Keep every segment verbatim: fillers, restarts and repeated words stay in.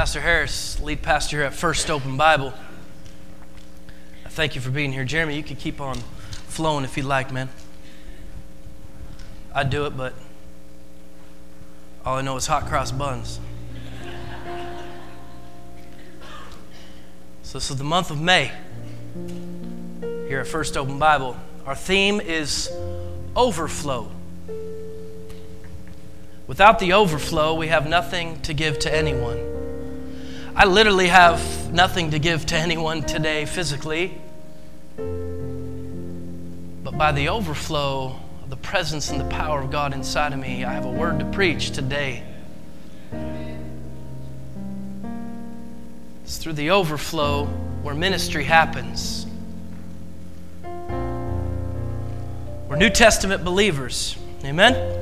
Pastor Harris, lead pastor here at First Open Bible. I thank you for being here. Jeremy, you can keep on flowing if you'd like, man. I'd do it, but all I know is hot cross buns. So this is the month of May here at First Open Bible. Our theme is overflow. Without the overflow, we have nothing to give to anyone. I literally have nothing to give to anyone today physically, but by the overflow of the presence and the power of God inside of me, I have a word to preach today. It's through the overflow where ministry happens. We're New Testament believers. Amen?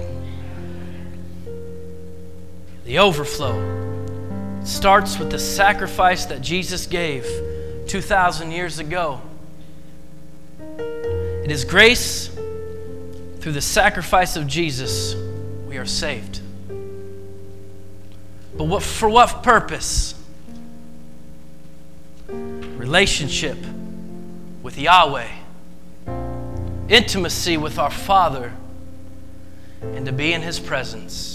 The overflow starts with the sacrifice that Jesus gave two thousand years ago. It is grace through the sacrifice of Jesus we are saved. But what, for what purpose? Relationship with Yahweh, intimacy with our Father, and to be in His presence.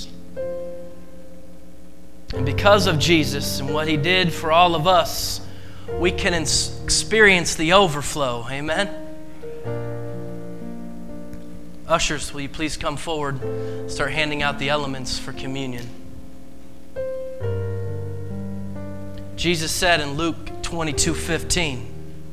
And because of Jesus and what He did for all of us, we can ins- experience the overflow. Amen? Ushers, will you please come forward, start handing out the elements for communion. Jesus said in Luke twenty-two fifteen,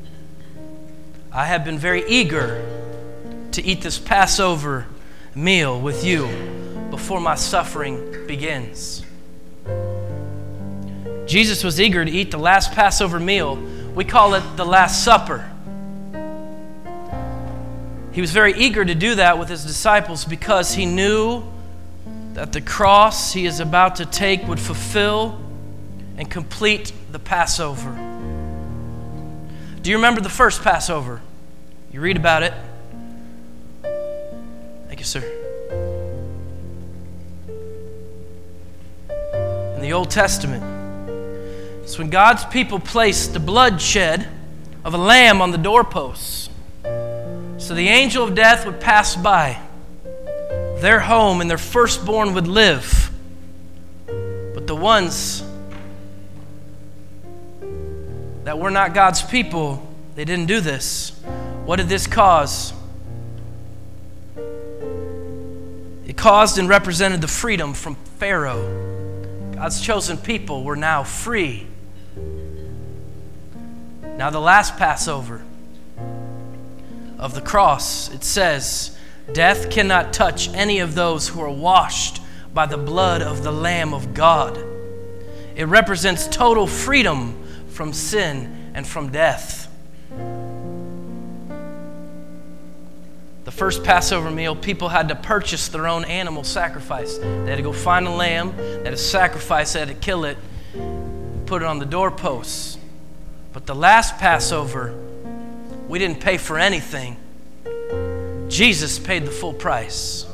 I have been very eager to eat this Passover meal with you before my suffering begins. Jesus was eager to eat the last Passover meal. We call it the Last Supper. He was very eager to do that with His disciples because He knew that the cross He is about to take would fulfill and complete the Passover. Do you remember the first Passover? You read about it. Thank you, sir. In the Old Testament, it's when God's people placed the bloodshed of a lamb on the doorposts so the angel of death would pass by their home and their firstborn would live. But the ones that were not God's people, they didn't do this. What did this cause? It caused and represented the freedom from Pharaoh. God's chosen people were now free. Now the last Passover of the cross, it says, death cannot touch any of those who are washed by the blood of the Lamb of God. It represents total freedom from sin and from death. The first Passover meal, people had to purchase their own animal sacrifice. They had to go find a lamb, they had to sacrifice, they had to kill it, put it on the doorposts. But the last Passover, we didn't pay for anything. Jesus paid the full price.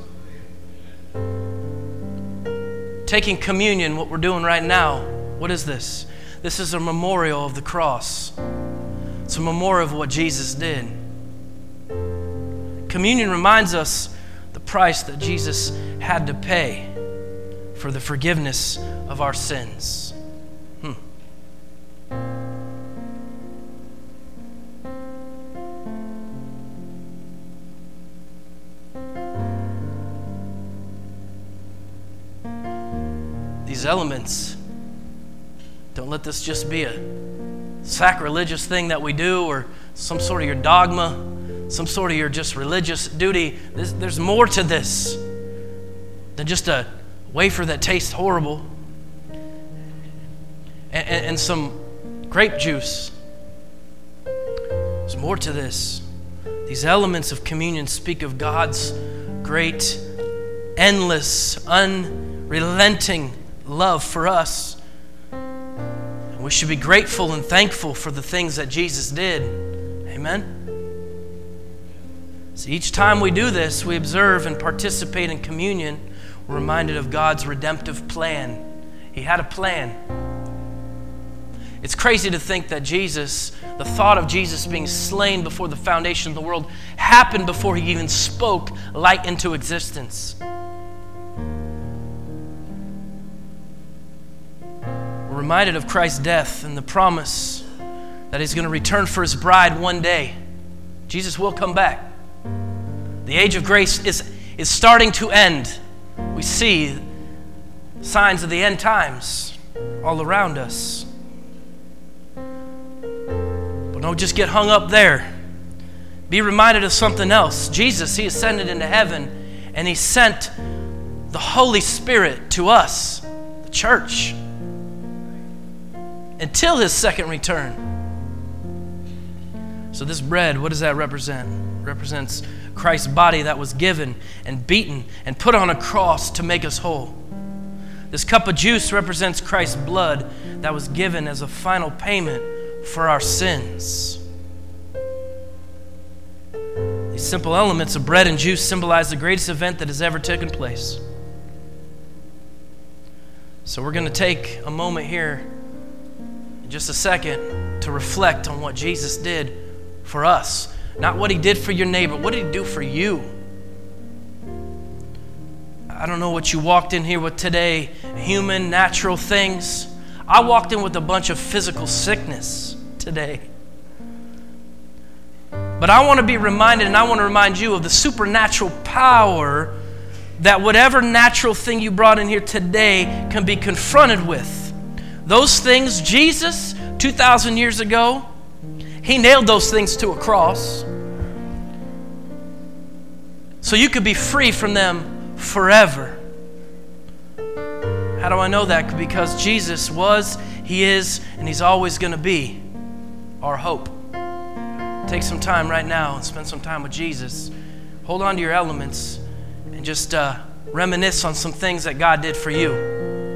Taking communion, what we're doing right now, what is this? This is a memorial of the cross. It's a memorial of what Jesus did. Communion reminds us the price that Jesus had to pay for the forgiveness of our sins. Hmm. These elements, don't let this just be a sacrilegious thing that we do or some sort of your dogma, some sort of your just religious duty. There's, there's more to this than just a wafer that tastes horrible and, and, and some grape juice. There's more to this. These elements of communion speak of God's great, endless, unrelenting love for us. And we should be grateful and thankful for the things that Jesus did. Amen? So each time we do this, we observe and participate in communion, we're reminded of God's redemptive plan. He had a plan. It's crazy to think that Jesus, the thought of Jesus being slain before the foundation of the world, happened before he even spoke light into existence. We're reminded of Christ's death and the promise that he's going to return for his bride one day. Jesus will come back. The age of grace is, is starting to end. We see signs of the end times all around us. But don't just get hung up there. Be reminded of something else. Jesus, he ascended into heaven, and he sent the Holy Spirit to us, the church, until his second return. So this bread, what does that represent? It represents Christ's body that was given and beaten and put on a cross to make us whole. This cup of juice represents Christ's blood that was given as a final payment for our sins. These simple elements of bread and juice symbolize the greatest event that has ever taken place. So we're going to take a moment here in just a second to reflect on what Jesus did for us. Not what he did for your neighbor. What did he do for you? I don't know what you walked in here with today, human, natural things. I walked in with a bunch of physical sickness today. But I want to be reminded, and I want to remind you of the supernatural power that whatever natural thing you brought in here today can be confronted with. Those things, Jesus, two thousand years ago, he nailed those things to a cross. So you could be free from them forever. How do I know that? Because Jesus was, he is, and he's always going to be our hope. Take some time right now and spend some time with Jesus. Hold on to your elements and just uh, reminisce on some things that God did for you.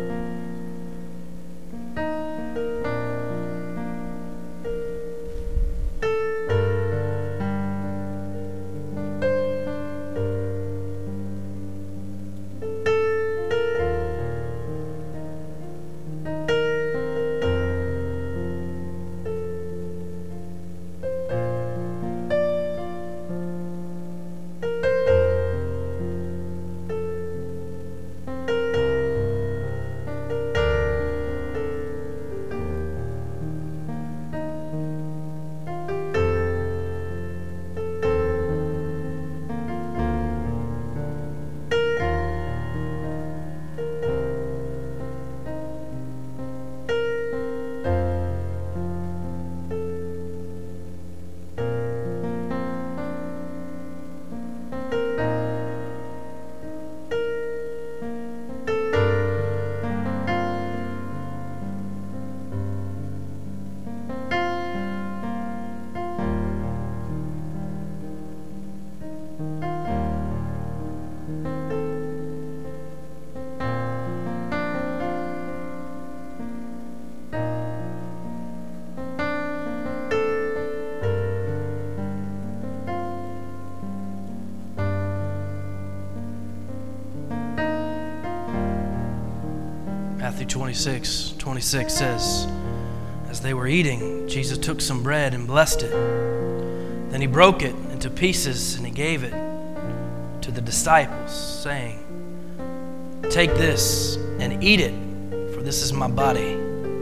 Matthew twenty-six, twenty-six says, as they were eating, Jesus took some bread and blessed it. Then he broke it into pieces and he gave it to the disciples, saying, take this and eat it, for this is my body.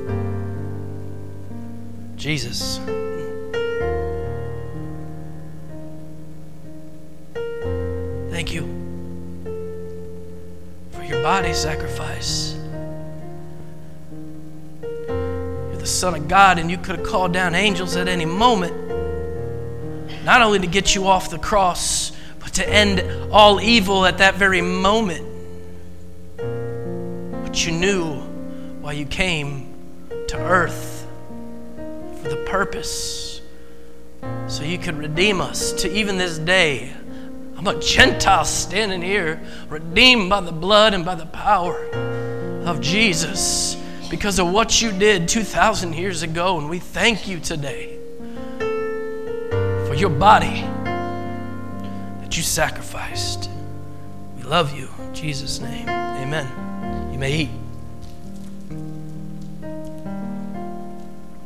Jesus. Thank you for your body sacrifice. You're the Son of God, and you could have called down angels at any moment, not only to get you off the cross, but to end all evil at that very moment. But you knew why you came to earth, for the purpose, so you could redeem us. To even this day, I'm a Gentile standing here, redeemed by the blood and by the power of Jesus because of what you did two thousand years ago. And we thank you today for your body that you sacrificed. We love you. In Jesus' name, amen. You may eat.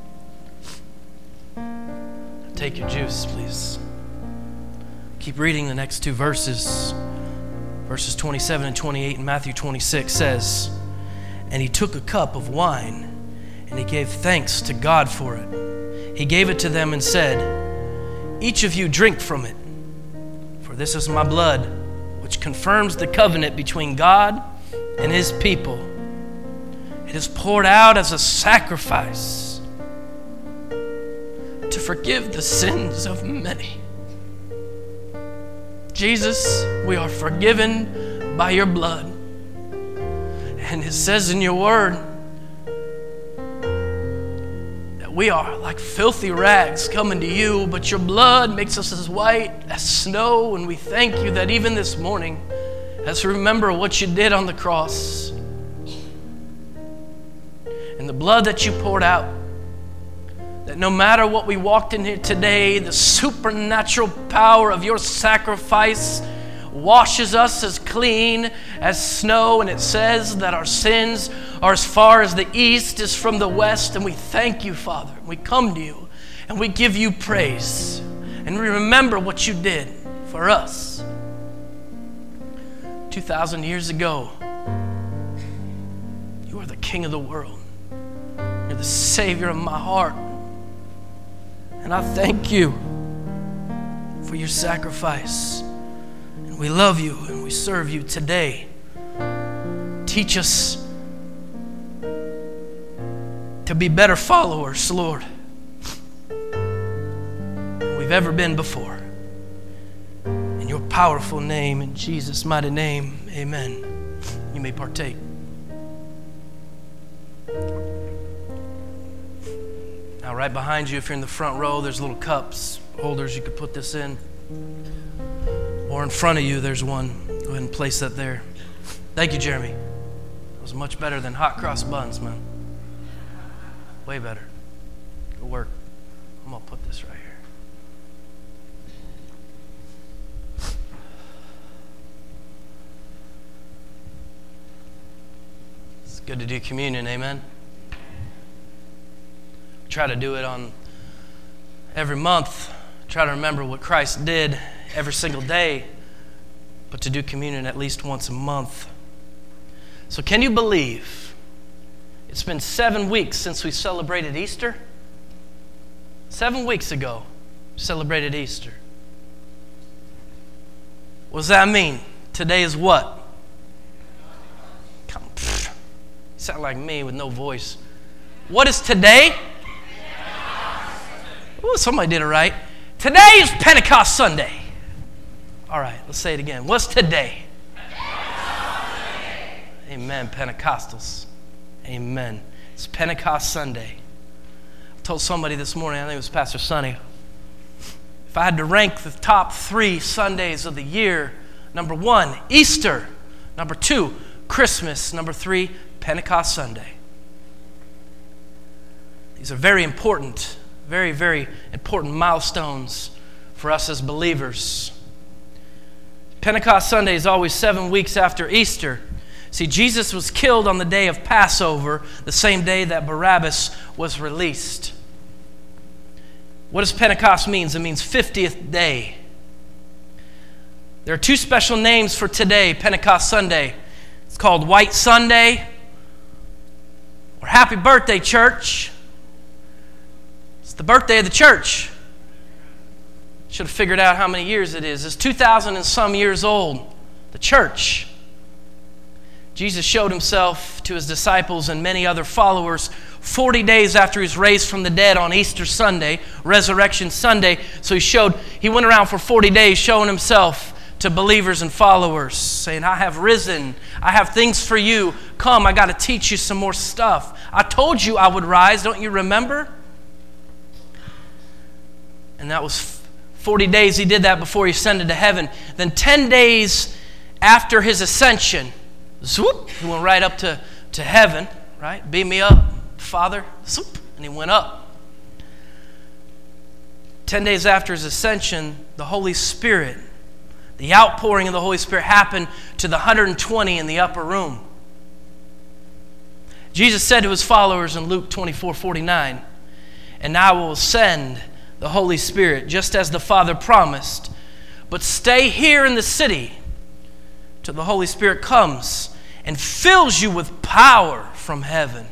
take your juice, please. Keep reading the next two verses. Verses twenty-seven and twenty-eight in Matthew twenty-six says, "And he took a cup of wine, and he gave thanks to God for it. He gave it to them and said, 'Each of you drink from it, for this is my blood, which confirms the covenant between God and his people. It is poured out as a sacrifice to forgive the sins of many.'" Jesus, we are forgiven by your blood. And it says in your word that we are like filthy rags coming to you, but your blood makes us as white as snow. And we thank you that even this morning, as we remember what you did on the cross and the blood that you poured out, that no matter what we walked in here today, the supernatural power of your sacrifice washes us as clean as snow. And it says that our sins are as far as the east is from the west. And we thank you, Father. We come to you and we give you praise. And we remember what you did for us two thousand years ago. You are the King of the world. You're the Savior of my heart. And I thank you for your sacrifice. And we love you and we serve you today. Teach us to be better followers, Lord, than we've ever been before. In your powerful name, in Jesus' mighty name, amen. You may partake. Now, right behind you, if you're in the front row, there's little cups, holders you could put this in. Or in front of you, there's one. Go ahead and place that there. Thank you, Jeremy. That was much better than hot cross buns, man. Way better. Good work. I'm going to put this right here. It's good to do communion, amen? Try to do it on every month. Try to remember what Christ did every single day, but to do communion at least once a month. So can you believe it's been seven weeks since we celebrated Easter? Seven weeks ago, we celebrated Easter. What does that mean? Today is what? Come, pfft. You sound like me with no voice. What is today? Ooh, somebody did it right. Today is Pentecost Sunday. All right, let's say it again. What's today? Amen, Pentecostals. Amen. It's Pentecost Sunday. I told somebody this morning, I think it was Pastor Sonny, if I had to rank the top three Sundays of the year, number one, Easter. Number two, Christmas. Number three, Pentecost Sunday. These are very important. Very, very important milestones for us as believers. Pentecost Sunday is always seven weeks after Easter. See, Jesus was killed on the day of Passover, the same day that Barabbas was released. What does Pentecost mean? It means fiftieth day. There are two special names for today, Pentecost Sunday. It's called White Sunday or Happy Birthday, Church. It's the birthday of the church. Should have figured out how many years it is. It's two thousand and some years old. The church. Jesus showed himself to his disciples and many other followers forty days after he was raised from the dead on Easter Sunday, Resurrection Sunday. So he showed, he went around for forty days showing himself to believers and followers, saying, I have risen. I have things for you. Come, I got to teach you some more stuff. I told you I would rise. Don't you remember? And that was forty days he did that before he ascended to heaven. Then ten days after his ascension, zoop, he went right up to, to heaven, right? Beam me up, Father, zoop, and he went up. Ten days after his ascension, the Holy Spirit, the outpouring of the Holy Spirit happened to the one hundred twenty in the upper room. Jesus said to his followers in Luke twenty-four forty-nine, and I will send the Holy Spirit, just as the Father promised. But stay here in the city till the Holy Spirit comes and fills you with power from heaven.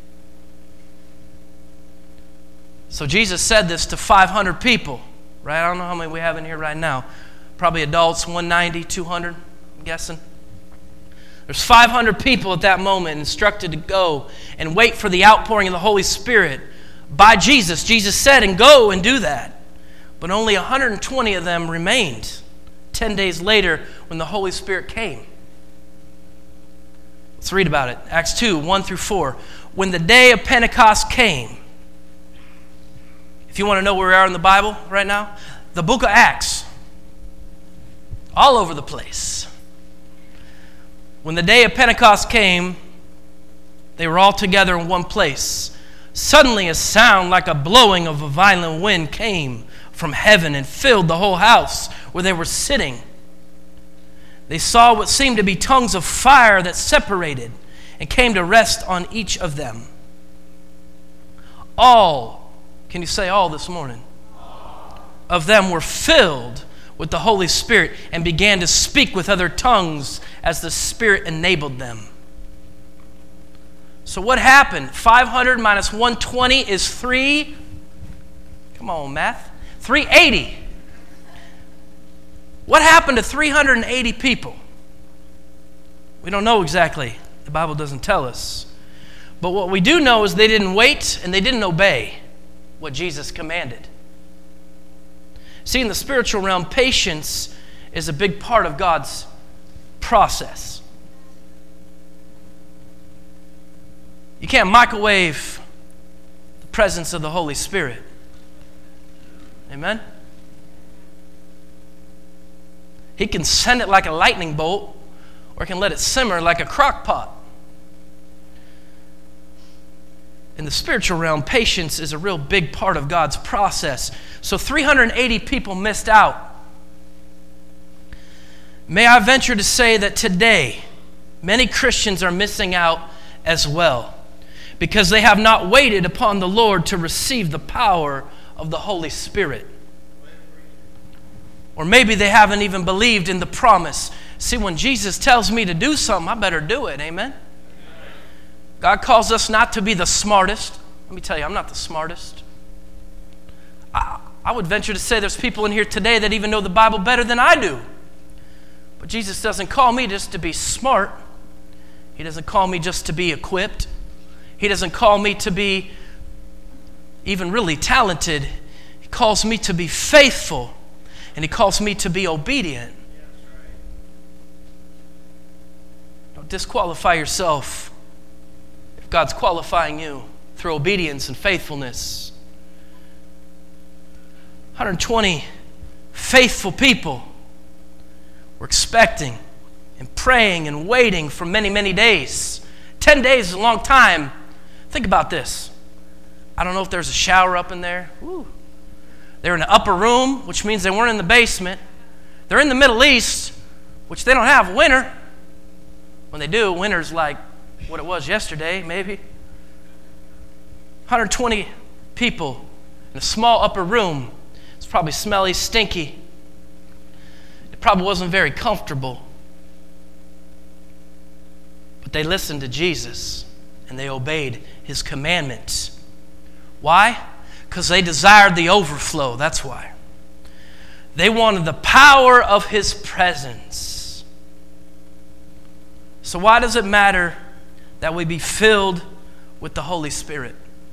So Jesus said this to five hundred people, right? I don't know how many we have in here right now. Probably adults, one ninety, two hundred, I'm guessing. There's five hundred people at that moment instructed to go and wait for the outpouring of the Holy Spirit by Jesus. Jesus said, and go and do that. But only one hundred twenty of them remained ten days later when the Holy Spirit came. Let's read about it. Acts two, one through four. When the day of Pentecost came, if you want to know where we are in the Bible right now, the book of Acts, all over the place. When the day of Pentecost came, they were all together in one place. Suddenly a sound like a blowing of a violent wind came from heaven and filled the whole house where they were sitting. They saw what seemed to be tongues of fire that separated and came to rest on each of them. All, can you say all this morning? All of them were filled with the Holy Spirit and began to speak with other tongues as the Spirit enabled them. So what happened? five hundred minus one hundred twenty is three. Come on, math. three hundred eighty. What happened to three hundred eighty people? We don't know exactly. The Bible doesn't tell us. But what we do know is they didn't wait and they didn't obey what Jesus commanded. See, in the spiritual realm, patience is a big part of God's process. You can't microwave the presence of the Holy Spirit. Amen? He can send it like a lightning bolt, or he can let it simmer like a crock pot. In the spiritual realm, patience is a real big part of God's process. So three hundred eighty people missed out. May I venture to say that today, many Christians are missing out as well, because they have not waited upon the Lord to receive the power of the Holy Spirit. Or maybe they haven't even believed in the promise. See, when Jesus tells me to do something, I better do it. Amen? God calls us not to be the smartest. Let me tell you, I'm not the smartest. I, I would venture to say there's people in here today that even know the Bible better than I do. But Jesus doesn't call me just to be smart. He doesn't call me just to be equipped. He doesn't call me to be even really talented. He calls me to be faithful. And he calls me to be obedient. Don't disqualify yourself if God's qualifying you through obedience and faithfulness. one hundred twenty faithful people were expecting and praying and waiting for many, many days. Ten days is a long time. Think about this. I don't know if there's a shower up in there. Woo. They're in the upper room, which means they weren't in the basement. They're in the Middle East, which they don't have winter. When they do, winter's like what it was yesterday, maybe. one hundred twenty people in a small upper room. It's probably smelly, stinky. It probably wasn't very comfortable. But they listened to Jesus and they obeyed his commandments. Why? Because they desired the overflow. That's why. They wanted the power of his presence. So why does it matter that we be filled with the Holy Spirit?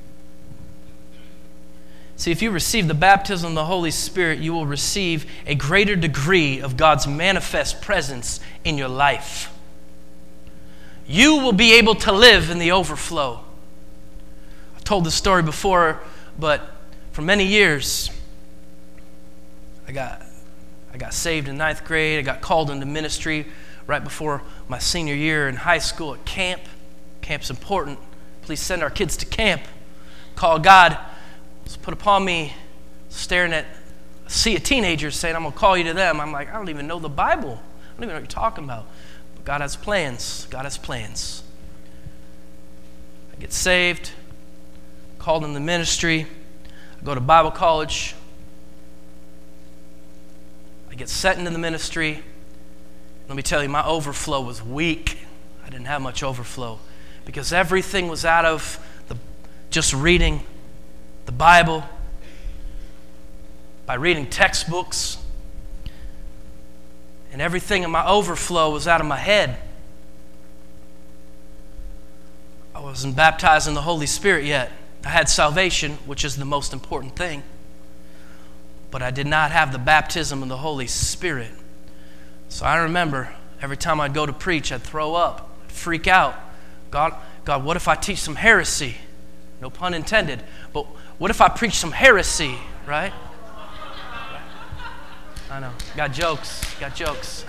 See, if you receive the baptism of the Holy Spirit, you will receive a greater degree of God's manifest presence in your life. You will be able to live in the overflow. I've told this story before, but for many years, I got, I got saved in ninth grade. I got called into ministry right before my senior year in high school at camp. Camp's important. Please send our kids to camp. Call God was put upon me, staring at a sea of teenagers saying, I'm going to call you to them. I'm like, I don't even know the Bible. I don't even know what you're talking about. But God has plans. God has plans. I get saved, called in the ministry. I go to Bible college. I get set into the ministry. Let me tell you, my overflow was weak. I didn't have much overflow because everything was out of the, just reading the Bible, by reading textbooks, and everything in my overflow was out of my head. I wasn't baptized in the Holy Spirit yet. I had salvation, which is the most important thing, but I did not have the baptism of the Holy Spirit. So I remember every time I'd go to preach, I'd throw up, I'd freak out. God, God, what if I teach some heresy? No pun intended. But what if I preach some heresy, right? I know. Got jokes. Got jokes.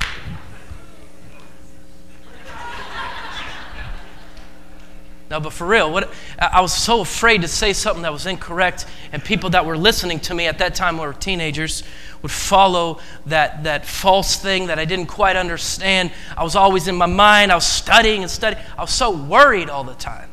No, but for real, what I was so afraid to say something that was incorrect, and people that were listening to me at that time were teenagers would follow that, that false thing that I didn't quite understand. I was always in my mind. I was studying and studying. I was so worried all the time.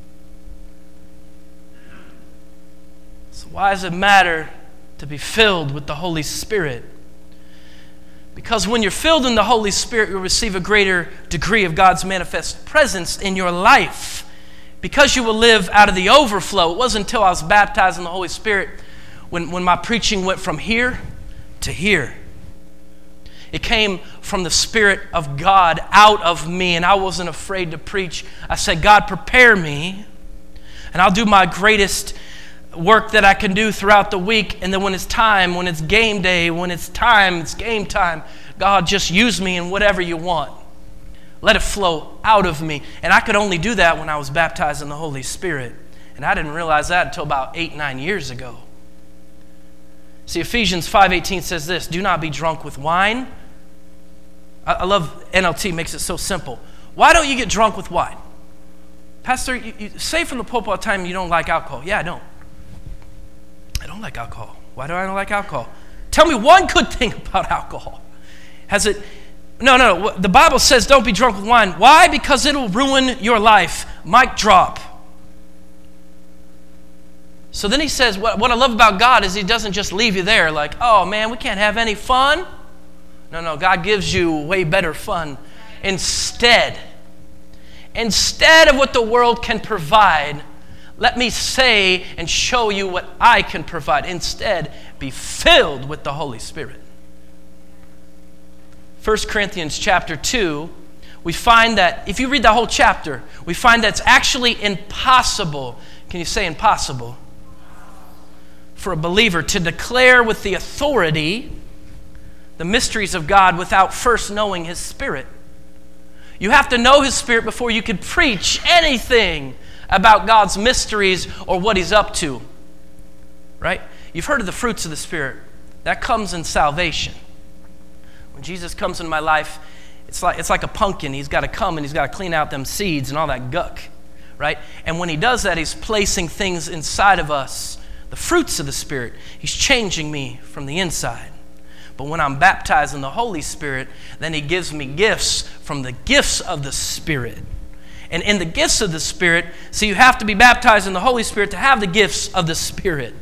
So why does it matter to be filled with the Holy Spirit? Because when you're filled in the Holy Spirit, you'll receive a greater degree of God's manifest presence in your life. Because you will live out of the overflow. It wasn't until I was baptized in the Holy Spirit when, when my preaching went from here to here. It came from the Spirit of God out of me, and I wasn't afraid to preach. I said, God, prepare me, and I'll do my greatest work that I can do throughout the week. And then when it's time, when it's game day, when it's time, it's game time, God, just use me in whatever you want. Let it flow out of me. And I could only do that when I was baptized in the Holy Spirit. And I didn't realize that until about eight, nine years ago. See, Ephesians five eighteen says this, do not be drunk with wine. I, I love N L T, makes it so simple. Why don't you get drunk with wine? Pastor, you, you say from the pulpit all the time you don't like alcohol. Yeah, I don't. I don't like alcohol. Why do I not like alcohol? Tell me one good thing about alcohol. Has it... No, no, no. The Bible says don't be drunk with wine. Why? Because it'll ruin your life. Mic drop. So then he says, what, what I love about God is he doesn't just leave you there like, oh man, we can't have any fun. No, no, God gives you way better fun. Instead, instead of what the world can provide, let me say and show you what I can provide. Instead, be filled with the Holy Spirit. First Corinthians chapter two, we find that, if you read the whole chapter, we find that it's actually impossible. Can you say impossible? For a believer to declare with the authority the mysteries of God without first knowing His Spirit. You have to know His Spirit before you can preach anything about God's mysteries or what He's up to. Right? You've heard of the fruits of the Spirit. That comes in salvation. When Jesus comes in my life, it's like, it's like a pumpkin. He's got to come and he's got to clean out them seeds and all that guck, right? And when he does that, he's placing things inside of us, the fruits of the Spirit. He's changing me from the inside. But when I'm baptized in the Holy Spirit, then he gives me gifts from the gifts of the Spirit. And in the gifts of the Spirit, so you have to be baptized in the Holy Spirit to have the gifts of the Spirit.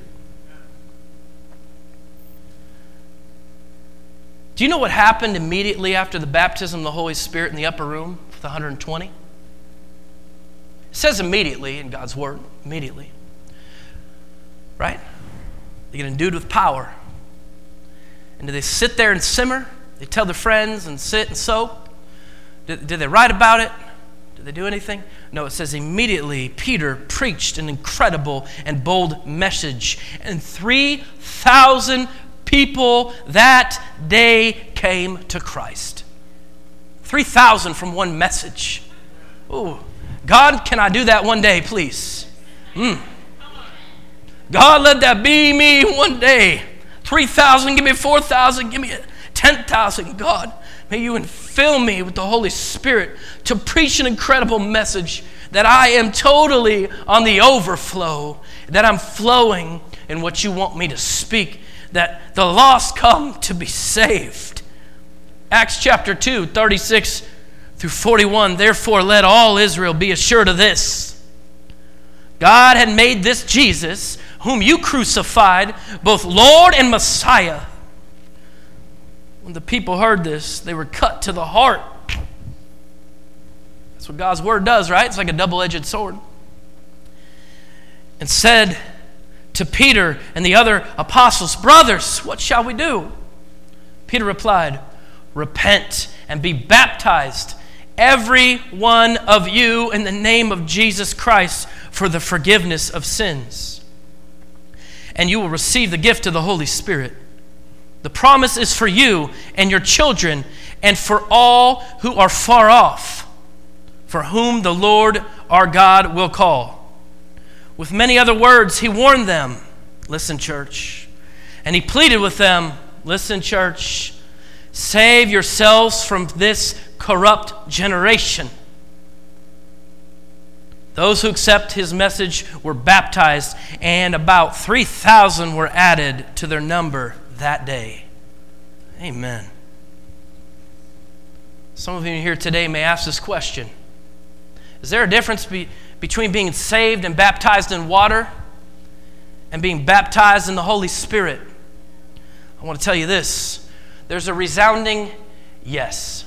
Do you know what happened immediately after the baptism of the Holy Spirit in the upper room for the one hundred twenty? It says immediately in God's Word, immediately. Right? They get endued with power. And do they sit there and simmer? They tell their friends and sit and soak? Did, did they write about it? Did they do anything? No, it says immediately Peter preached an incredible and bold message. And three thousand people that day came to Christ. three thousand from one message. Ooh. God, can I do that one day, please? Mm. God, let that be me one day. three thousand, give me four thousand, give me ten thousand. God, may you fill me with the Holy Spirit to preach an incredible message that I am totally on the overflow, that I'm flowing in what you want me to speak, that the lost come to be saved. Acts chapter two, thirty-six through forty-one. Therefore, let all Israel be assured of this. God had made this Jesus, whom you crucified, both Lord and Messiah. When the people heard this, they were cut to the heart. That's what God's word does, right? It's like a double-edged sword. And said to Peter and the other apostles, "Brothers, what shall we do?" Peter replied, "Repent and be baptized, every one of you, in the name of Jesus Christ for the forgiveness of sins. And you will receive the gift of the Holy Spirit. The promise is for you and your children and for all who are far off, for whom the Lord our God will call." With many other words, he warned them. Listen, church. And he pleaded with them. Listen, church. Save yourselves from this corrupt generation. Those who accept his message were baptized, and about three thousand were added to their number that day. Amen. Some of you here today may ask this question. Is there a difference be, between being saved and baptized in water and being baptized in the Holy Spirit? I want to tell you this. There's a resounding yes.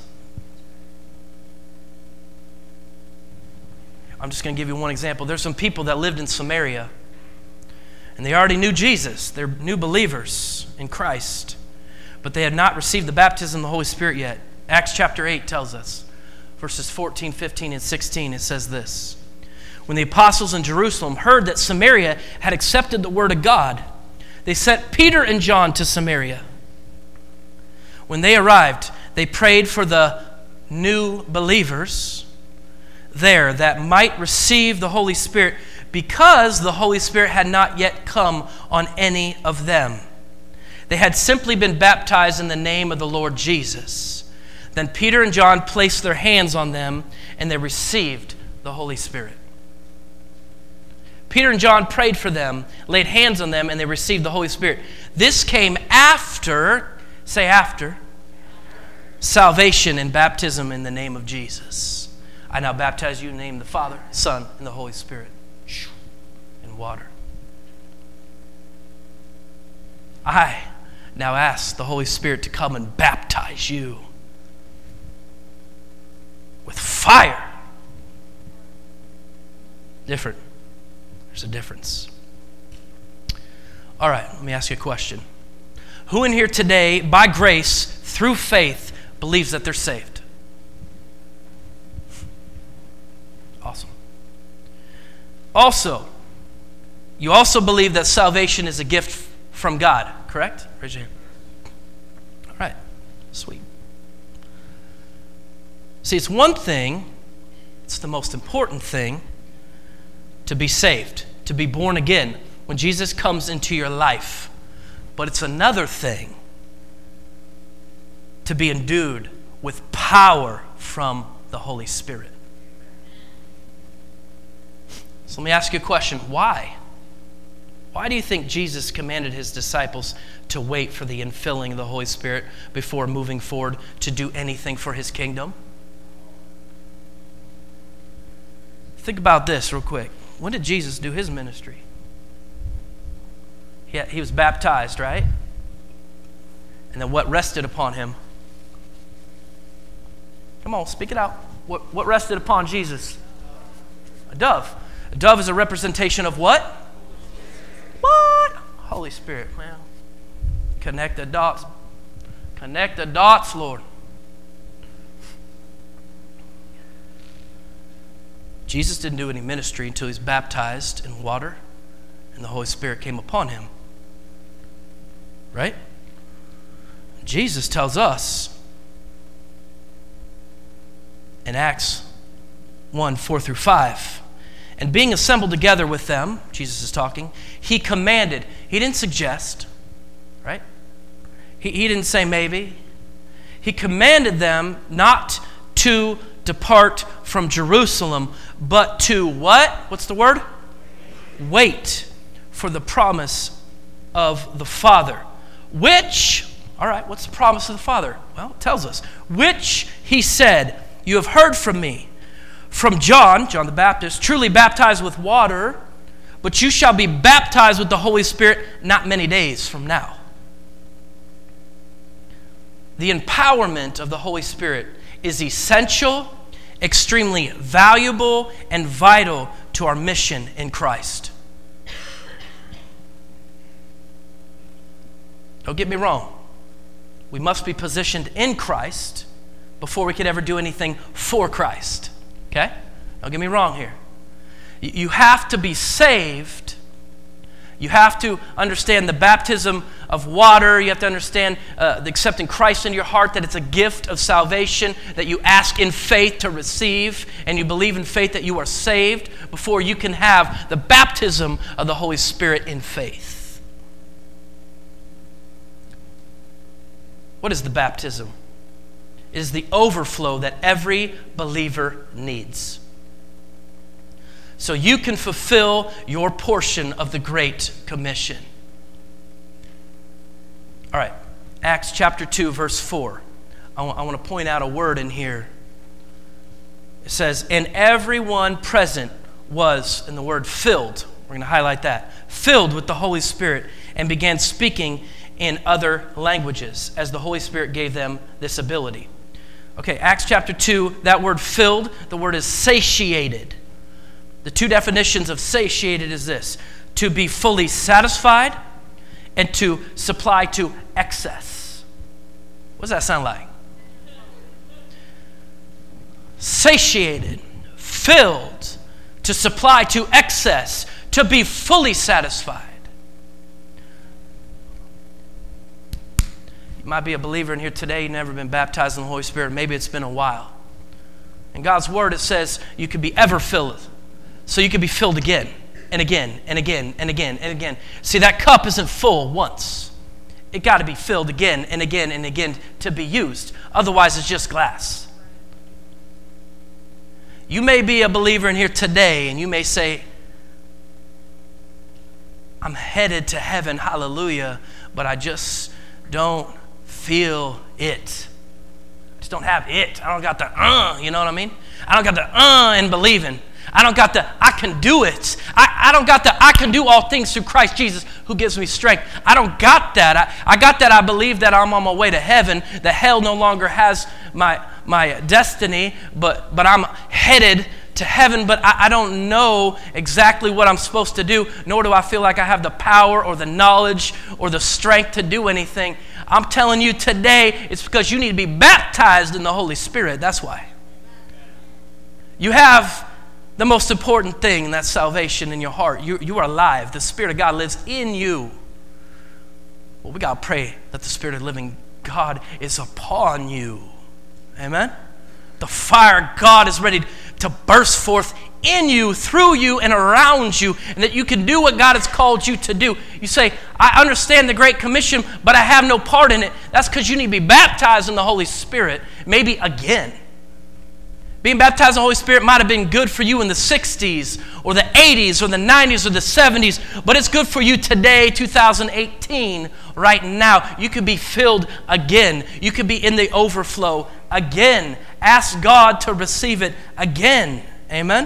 I'm just going to give you one example. There's some people that lived in Samaria, and they already knew Jesus. They're new believers in Christ, but they had not received the baptism of the Holy Spirit yet. Acts chapter eight tells us, verses fourteen, fifteen, and sixteen, it says this. When the apostles in Jerusalem heard that Samaria had accepted the word of God, they sent Peter and John to Samaria. When they arrived, they prayed for the new believers there that might receive the Holy Spirit, because the Holy Spirit had not yet come on any of them. They had simply been baptized in the name of the Lord Jesus. Then Peter and John placed their hands on them, and they received the Holy Spirit. Peter and John prayed for them, laid hands on them, and they received the Holy Spirit. This came after, say after, salvation and baptism in the name of Jesus. I now baptize you in the name of the Father, Son, and the Holy Spirit. In water. I now ask the Holy Spirit to come and baptize you with fire. Different. There's a difference. All right, let me ask you a question. Who in here today, by grace, through faith, believes that they're saved? Awesome. Also, you also believe that salvation is a gift from God, correct? Raise your hand. All right, sweet. See, it's one thing, it's the most important thing, to be saved, to be born again when Jesus comes into your life. But it's another thing to be endued with power from the Holy Spirit. So let me ask you a question. Why? Why do you think Jesus commanded his disciples to wait for the infilling of the Holy Spirit before moving forward to do anything for his kingdom? Think about this real quick. When did Jesus do his ministry? He, he was baptized, right? And then what rested upon him? Come on, speak it out. What, what rested upon Jesus? A dove. A dove is a representation of what? What? Holy Spirit. Well, connect the dots. Connect the dots, Lord. Jesus didn't do any ministry until he was baptized in water and the Holy Spirit came upon him. Right? Jesus tells us in Acts one, four through five, and being assembled together with them, Jesus is talking, he commanded. He didn't suggest, right? He, he didn't say maybe. He commanded them not to depart from Jerusalem, but to what? What's the word? Wait for the promise of the Father. Which, all right, what's the promise of the Father? Well, it tells us. Which he said, you have heard from me. From John, John the Baptist, truly baptized with water, but you shall be baptized with the Holy Spirit not many days from now. the empowerment of the Holy Spirit is essential, extremely valuable, and vital to our mission in Christ. Don't get me wrong. We must be positioned in Christ before we could ever do anything for Christ. Okay? Don't get me wrong here. You have to be saved. You have to understand the baptism of water. You have to understand uh, the accepting Christ in your heart, that it's a gift of salvation that you ask in faith to receive, and you believe in faith that you are saved before you can have the baptism of the Holy Spirit in faith. What is the baptism? It is the overflow that every believer needs, so you can fulfill your portion of the Great Commission. All right, Acts chapter two, verse four. I want, I want to point out a word in here. It says, and everyone present was, and the word filled, we're going to highlight that, filled with the Holy Spirit, and began speaking in other languages as the Holy Spirit gave them this ability. Okay, Acts chapter two, that word filled, the word is satiated. The two definitions of satiated is this: to be fully satisfied and to supply to excess. What does that sound like? Satiated, filled, to supply to excess, to be fully satisfied. You might be a believer in here today, you've never been baptized in the Holy Spirit. Maybe it's been a while. In God's Word, it says you can be ever filled. So you can be filled again and again and again and again and again. See, that cup isn't full once. It got to be filled again and again and again to be used. Otherwise, it's just glass. You may be a believer in here today, and you may say, I'm headed to heaven, hallelujah, but I just don't feel it. I just don't have it. I don't got the uh, you know what I mean? I don't got the uh in believing. I don't got the I can do it. I, I don't got the I can do all things through Christ Jesus who gives me strength. I don't got that. I, I got that I believe that I'm on my way to heaven, that hell no longer has my my destiny, but but I'm headed to heaven, but I, I don't know exactly what I'm supposed to do, nor do I feel like I have the power or the knowledge or the strength to do anything. I'm telling you today, it's because you need to be baptized in the Holy Spirit. That's why. You have the most important thing, and that's salvation in your heart. You, you are alive. The Spirit of God lives in you. Well, we got to pray that the Spirit of the living God is upon you. Amen? The fire of God is ready to burst forth in you, through you, and around you, and that you can do what God has called you to do. You say, I understand the Great Commission, but I have no part in it. That's because you need to be baptized in the Holy Spirit, maybe again. Being baptized in the Holy Spirit might have been good for you in the sixties or the eighties or the nineties or the seventies, but it's good for you today, two thousand eighteen, right now. You could be filled again. You could be in the overflow again. Ask God to receive it again. Amen?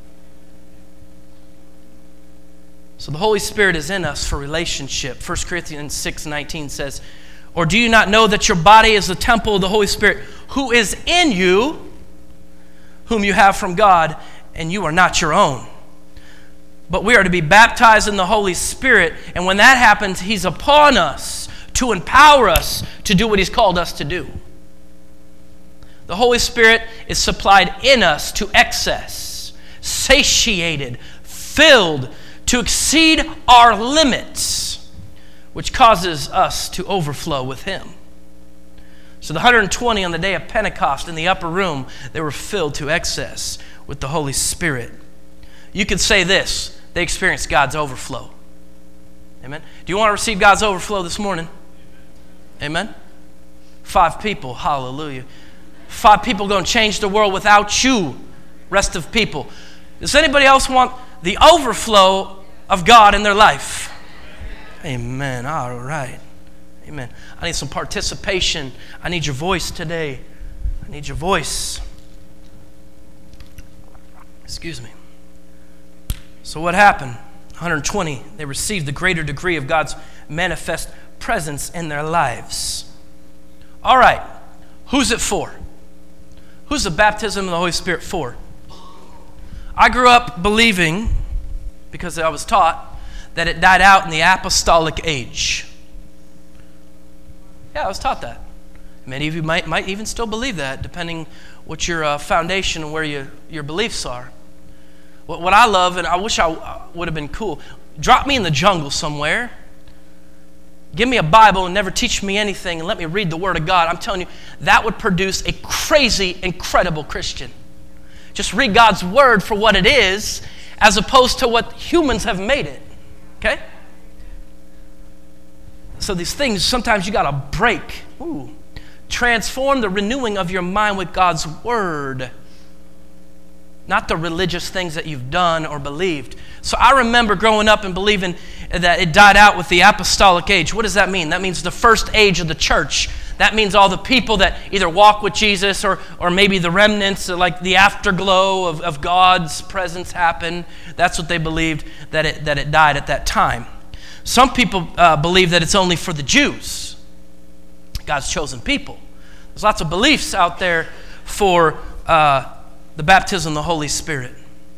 So the Holy Spirit is in us for relationship. First Corinthians six nineteen says, or do you not know that your body is the temple of the Holy Spirit who is in you, whom you have from God, and you are not your own? But we are to be baptized in the Holy Spirit, and when that happens, He's upon us to empower us to do what He's called us to do. The Holy Spirit is supplied in us to excess, satiated, filled, to exceed our limits, which causes us to overflow with Him. So the one hundred twenty on the day of Pentecost in the upper room, they were filled to excess with the Holy Spirit. You could say this: they experienced God's overflow. Amen? Do you want to receive God's overflow this morning? Amen? Five people, hallelujah. Five people going to change the world without you, rest of people. Does anybody else want the overflow of God in their life? Amen. All right. Amen. I need some participation. I need your voice today. I need your voice. Excuse me. So what happened? one hundred twenty, they received the greater degree of God's manifest presence in their lives. All right, who's it for? Who's the baptism of the Holy Spirit for? I grew up believing, because I was taught, that it died out in the apostolic age. Yeah, I was taught that. Many of you might, might even still believe that, depending what your uh, foundation and where you, your beliefs are. What, what I love, and I wish I uh, would have been cool, drop me in the jungle somewhere. Give me a Bible and never teach me anything and let me read the Word of God. I'm telling you, that would produce a crazy, incredible Christian. Just read God's Word for what it is, as opposed to what humans have made it. Okay? So these things, sometimes you got to break. Ooh. Transform the renewing of your mind with God's Word. Not the religious things that you've done or believed. So I remember growing up and believing that it died out with the apostolic age. What does that mean? That means the first age of the church. That means all the people that either walk with Jesus or, or maybe the remnants, like the afterglow of, of God's presence happened. That's what they believed, that it, that it died at that time. Some people uh, believe that it's only for the Jews, God's chosen people. There's lots of beliefs out there for uh, the baptism of the Holy Spirit.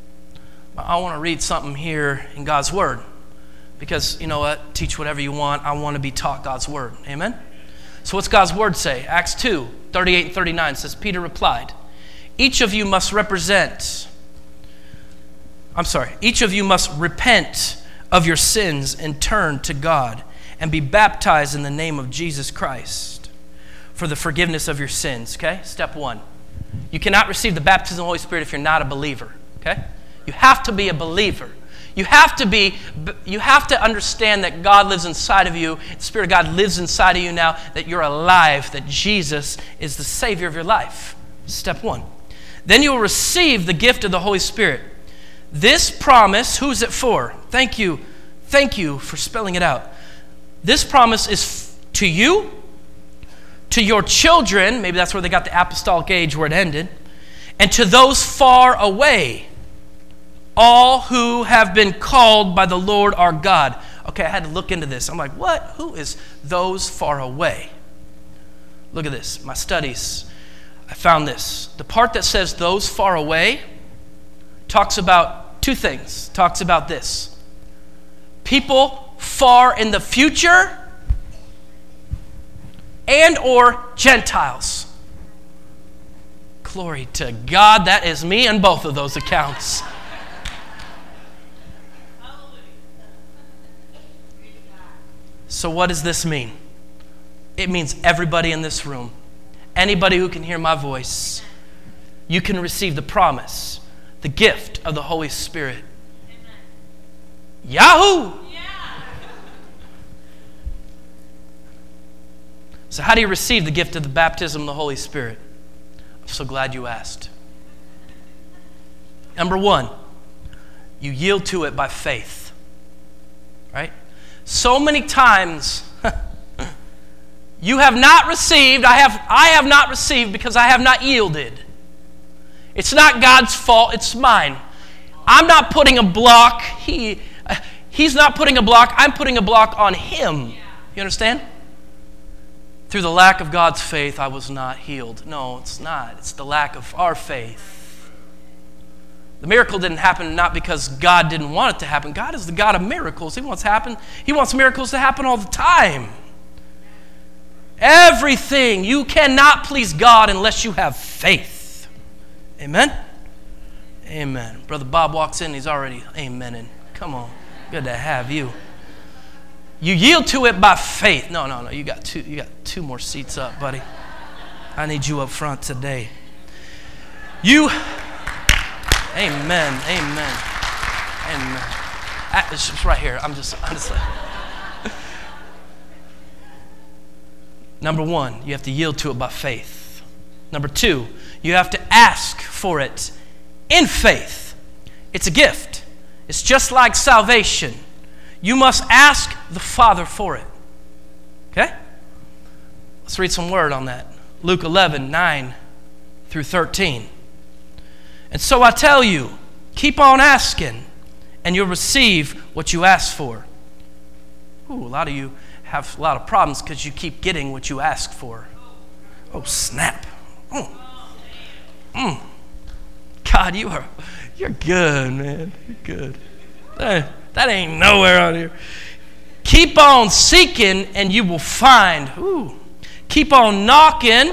I want to read something here in God's Word because, you know what, teach whatever you want. I want to be taught God's Word. Amen? So what's God's Word say? Acts two, thirty-eight and thirty-nine says, Peter replied, each of you must represent, I'm sorry, each of you must repent of your sins and turn to God and be baptized in the name of Jesus Christ for the forgiveness of your sins. Okay? Step one. You cannot receive the baptism of the Holy Spirit if you're not a believer. Okay? You have to be a believer. You have to be, you have to understand that God lives inside of you. The Spirit of God lives inside of you now, that you're alive, that Jesus is the Savior of your life. Step one. Then you will receive the gift of the Holy Spirit. This promise, who's it for? Thank you. Thank you for spelling it out. This promise is to you, to your children, maybe that's where they got the apostolic age where it ended, and to those far away, all who have been called by the Lord our God. Okay, I had to look into this. I'm like, what? Who is those far away? Look at this. My studies, I found this. The part that says those far away talks about two things. Talks about this. People far in the future and or Gentiles. Glory to God. That is me in both of those accounts. So what does this mean? It means everybody in this room, anybody who can hear my voice, you can receive the promise, the gift of the Holy Spirit. Amen. Yahoo! Yeah. So how do you receive the gift of the baptism of the Holy Spirit? I'm so glad you asked. Number one, you yield to it by faith. Right? So many times you have not received, I have, I have not received because I have not yielded. It's not God's fault, it's mine. I'm not putting a block, he, he's not putting a block, I'm putting a block on him. You understand? Through the lack of God's faith, I was not healed. No, it's not. It's the lack of our faith. The miracle didn't happen not because God didn't want it to happen. God is the God of miracles. He wants happen. He wants miracles to happen all the time. Everything. You cannot please God unless you have faith. Amen? Amen. Brother Bob walks in. He's already amening. Come on. Good to have you. You yield to it by faith. No, no, no. You got two, you got two more seats up, buddy. I need you up front today. You... Amen. Amen. Amen. It's just right here. I'm just, I'm just like. Number one, you have to yield to it by faith. Number two, you have to ask for it in faith. It's a gift. It's just like salvation. You must ask the Father for it. Okay? Let's read some word on that. Luke eleven, nine through thirteen. And so I tell you, keep on asking, and you'll receive what you ask for. Ooh, a lot of you have a lot of problems because you keep getting what you ask for. Oh, snap. Mm. Mm. God, you are, you're good, man. You're good. That, that ain't nowhere on here. Keep on seeking and you will find. Ooh. Keep on knocking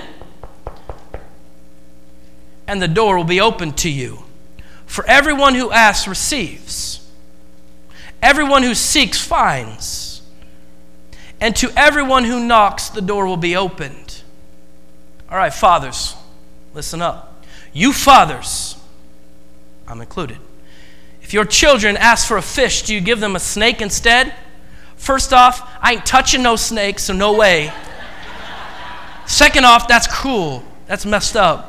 and the door will be opened to you. For everyone who asks receives. Everyone who seeks finds. And to everyone who knocks, the door will be opened. All right, fathers, listen up. You fathers, I'm included. If your children ask for a fish, do you give them a snake instead? First off, I ain't touching no snakes, so no way. Second off, that's cruel. That's messed up.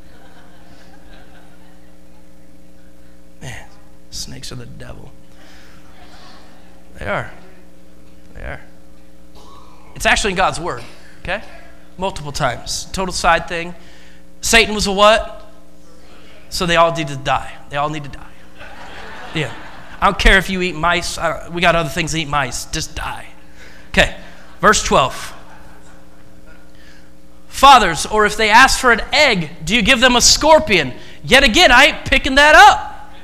Man, snakes are the devil. They are. They are. It's actually in God's word, okay? Multiple times. Total side thing. Satan was a what? So they all need to die. They all need to die. Yeah. I don't care if you eat mice. I don't, we got other things that eat mice. Just die. Okay. Verse twelve. Fathers, or if they ask for an egg, do you give them a scorpion? Yet again, I ain't picking that up.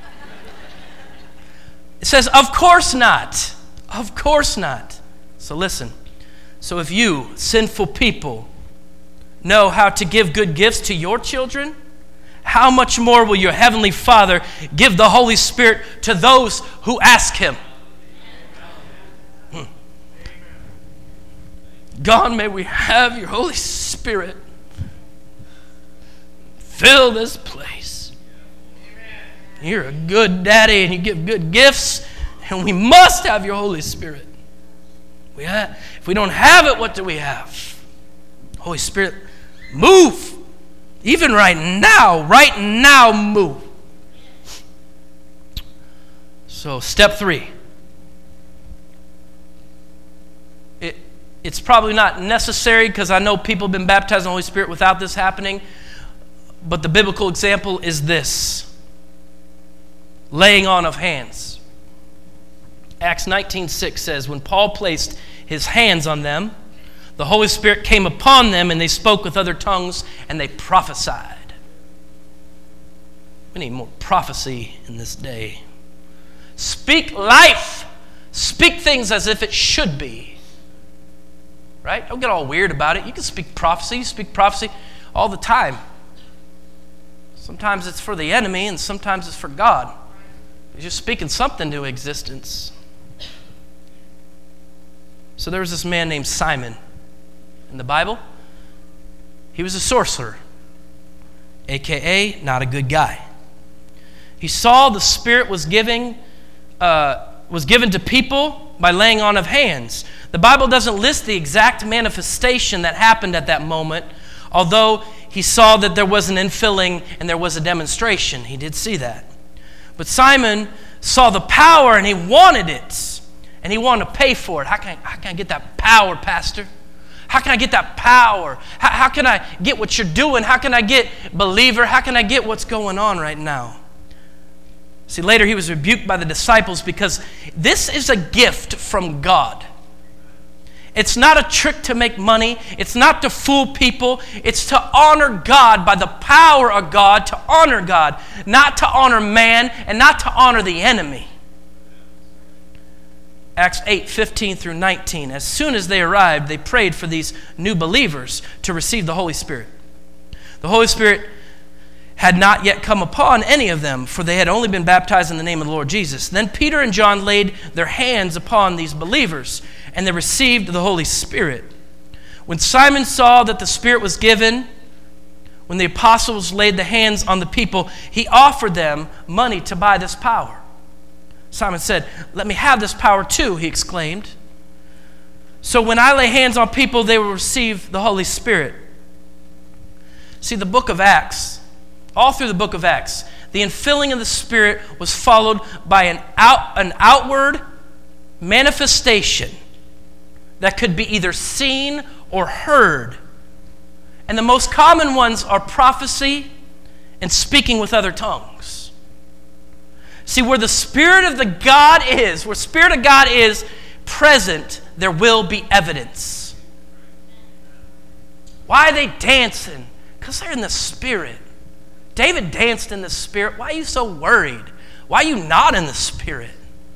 It says, of course not. Of course not. So listen. So if you, sinful people, know how to give good gifts to your children, how much more will your heavenly Father give the Holy Spirit to those who ask him? Hmm. God, may we have your Holy Spirit fill this place. You're a good daddy and you give good gifts, and we must have your Holy Spirit. We have, if we don't have it, what do we have? Holy Spirit, move. Even right now, right now, move. So, step three. It, it's probably not necessary because I know people have been baptized in the Holy Spirit without this happening. But the biblical example is this. Laying on of hands. Acts nineteen six says, when Paul placed his hands on them, the Holy Spirit came upon them and they spoke with other tongues and they prophesied. We need more prophecy in this day. Speak life. Speak things as if it should be. Right? Don't get all weird about it. You can speak prophecy. You speak prophecy all the time. Sometimes it's for the enemy and sometimes it's for God. You're just speaking something to existence. So there was this man named Simon in the Bible. He was a sorcerer, a k a not a good guy. He saw the Spirit was giving, uh, was given to people by laying on of hands. The Bible doesn't list the exact manifestation that happened at that moment, although he saw that there was an infilling and there was a demonstration. He did see that. But Simon saw the power and he wanted it. And he wanted to pay for it. How can I, how can I get that power, Pastor? How can I get that power? How, how can I get what you're doing? How can I get, believer? How can I get what's going on right now? See, later he was rebuked by the disciples because this is a gift from God. It's not a trick to make money. It's not to fool people. It's to honor God by the power of God, to honor God, not to honor man and not to honor the enemy. Acts eight, fifteen through nineteen. As soon as they arrived, they prayed for these new believers to receive the Holy Spirit. The Holy Spirit had not yet come upon any of them, for they had only been baptized in the name of the Lord Jesus. Then Peter and John laid their hands upon these believers, and they received the Holy Spirit. When Simon saw that the Spirit was given, when the apostles laid the hands on the people, he offered them money to buy this power. Simon said, "Let me have this power too," he exclaimed. "So when I lay hands on people, they will receive the Holy Spirit." See, the book of Acts, all through the book of Acts, the infilling of the Spirit was followed by an out, an outward manifestation that could be either seen or heard. And the most common ones are prophecy and speaking with other tongues. See, where the Spirit of the God is, where Spirit of God is present, there will be evidence. Why are they dancing? Because they're in the Spirit. David danced in the Spirit. Why are you so worried? Why are you not in the Spirit?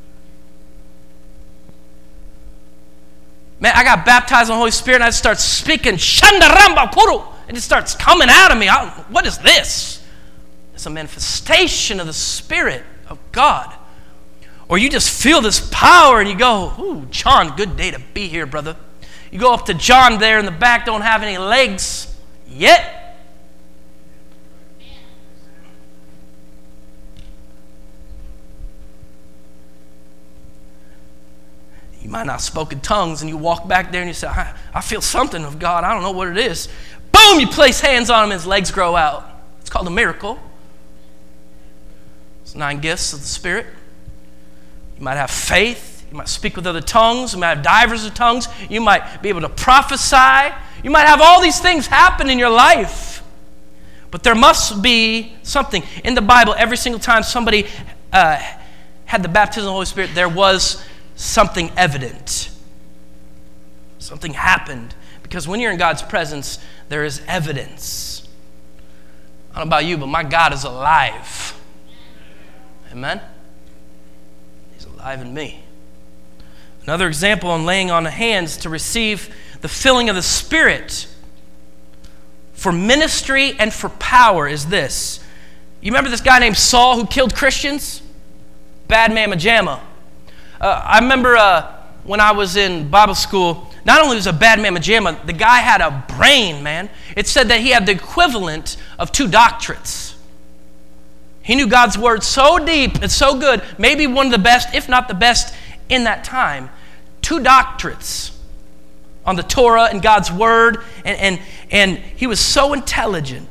Man, I got baptized in the Holy Spirit and I start speaking, Shandaramba Kuru. It just starts coming out of me. I, what is this? It's a manifestation of the Spirit of God. Or you just feel this power and you go, ooh, John, good day to be here, brother. You go up to John there in the back, don't have any legs yet. You might not have spoken tongues, and you walk back there and you say, I, I feel something of God. I don't know what it is. Boom, you place hands on him and his legs grow out. It's called a miracle. It's nine gifts of the Spirit. You might have faith. You might speak with other tongues. You might have divers of tongues. You might be able to prophesy. You might have all these things happen in your life. But there must be something. In the Bible, every single time somebody uh, had the baptism of the Holy Spirit, there was something evident. Something happened. Because when you're in God's presence, there is evidence. I don't know about you, but my God is alive. Amen? He's alive in me. Another example on laying on the hands to receive the filling of the Spirit for ministry and for power is this. You remember this guy named Saul who killed Christians? Bad mamma jamma. Uh, I remember uh, when I was in Bible school, not only was a bad mamma jamma, the guy had a brain, man. It said that he had the equivalent of two doctorates. He knew God's word so deep and so good, maybe one of the best, if not the best, in that time. Two doctorates on the Torah and God's word, and, and, and he was so intelligent.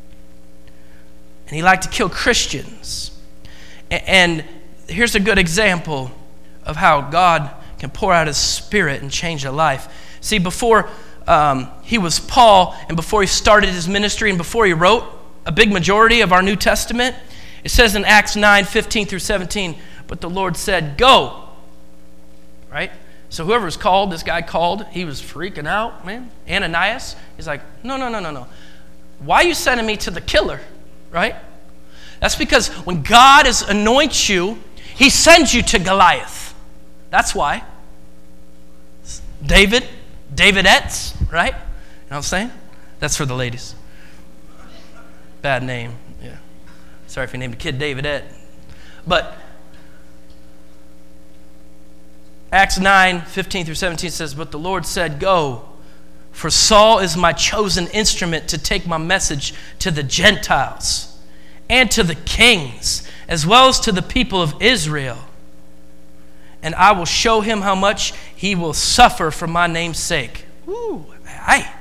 And he liked to kill Christians. And, and here's a good example of how God can pour out his Spirit and change a life. See, before um, he was Paul, and before he started his ministry, and before he wrote a big majority of our New Testament, it says in Acts nine, fifteen through seventeen, but the Lord said, go. Right? So whoever was called, this guy called, he was freaking out, man. Ananias, he's like, no, no, no, no, no. Why are you sending me to the killer? Right? That's because when God is anoints you, he sends you to Goliath. That's why. David, Davidettes, right? You know what I'm saying? That's for the ladies. Bad name, yeah. Sorry if you named a kid Davidette. But Acts nine, fifteen through seventeen says, but the Lord said, go, for Saul is my chosen instrument to take my message to the Gentiles and to the kings, as well as to the people of Israel. And I will show him how much he will suffer for my name's sake. Woo, aye.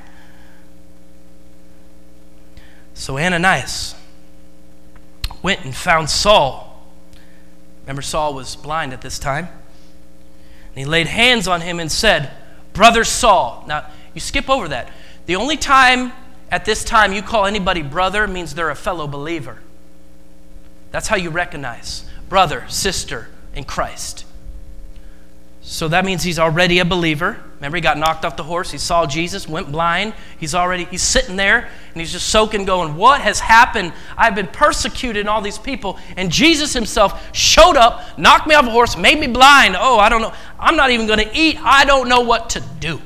So Ananias went and found Saul. Remember, Saul was blind at this time. And he laid hands on him and said, brother Saul. Now, you skip over that. The only time at this time you call anybody brother means they're a fellow believer. That's how you recognize brother, sister in Christ. So that means he's already a believer. Remember, he got knocked off the horse. He saw Jesus, went blind. He's already, he's sitting there, and he's just soaking, going, what has happened? I've been persecuted, and all these people. And Jesus himself showed up, knocked me off a horse, made me blind. Oh, I don't know. I'm not even going to eat. I don't know what to do.